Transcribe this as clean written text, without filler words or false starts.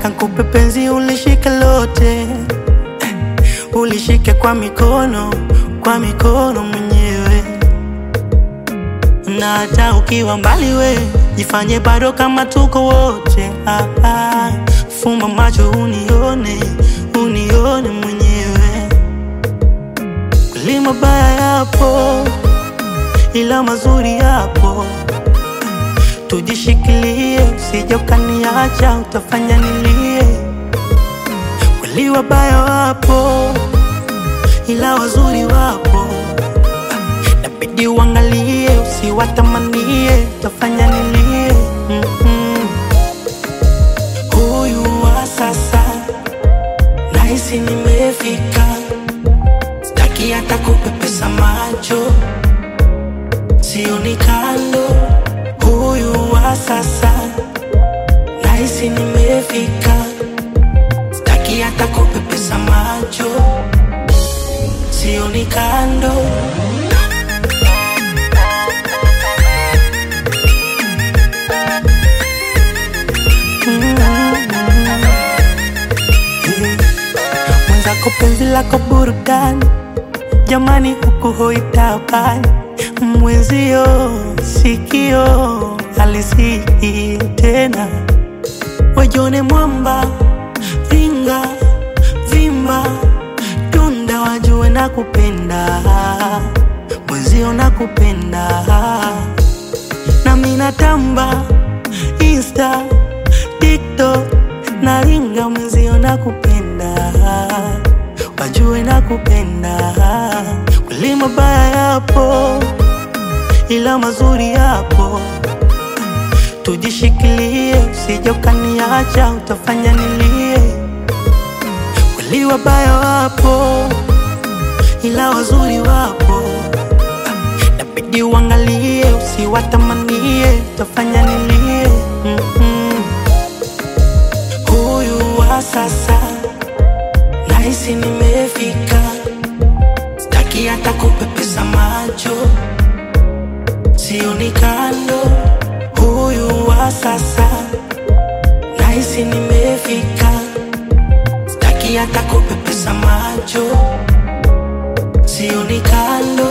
nataka nikupe penzi ulishike lote, ulishike kwa mikono mwenyewe. Na hata ukiwa mbali we, jifanye bado kama tuko wote. Fumba macho unione mwenyewe. Kweli mabaya yapo, ila mazuri yapo. Tujishikilie, usije ukaniacha, utafanya nilie. Kweli wabaya wapo, ila wazuri wapo. Nabidi uangalie, usiwatamanie, utafanya nilie. Huyu wa sasa, nahisi nimefika. Sitaki hata kupepesa macho, sioni kando. Huyu wa sasa, nahisi nimefika. Sitaki hata kupepesa macho, sioni kando. Mwenzako penzi lako burudani, jamani huku hoitabani. Mwenzio sikio halisiki tena. Wajone mwamba, ringa, vimba, tunda wajue nakupenda. Mwenzio nakupenda. Nami natamba, Insta, TikTok, na ringa mwenzio nakupenda. Wajue nakupenda. Kweli mabaya yapo, ila mazuri yapo. Tujishikilie, usije ukaniacha, utafanya nilie. Kweli wabaya wapo, ila wazuri wapo. Nabidi uangalie, usiwatamanie, utafanya nilie. Huyu wa sasa, nahisi nimefika. Sitaki hata kupepesa macho, sioni kando. Huyu wa sasa, nahisi nimefika. Sitaki hata kupepesa macho, sioni kando.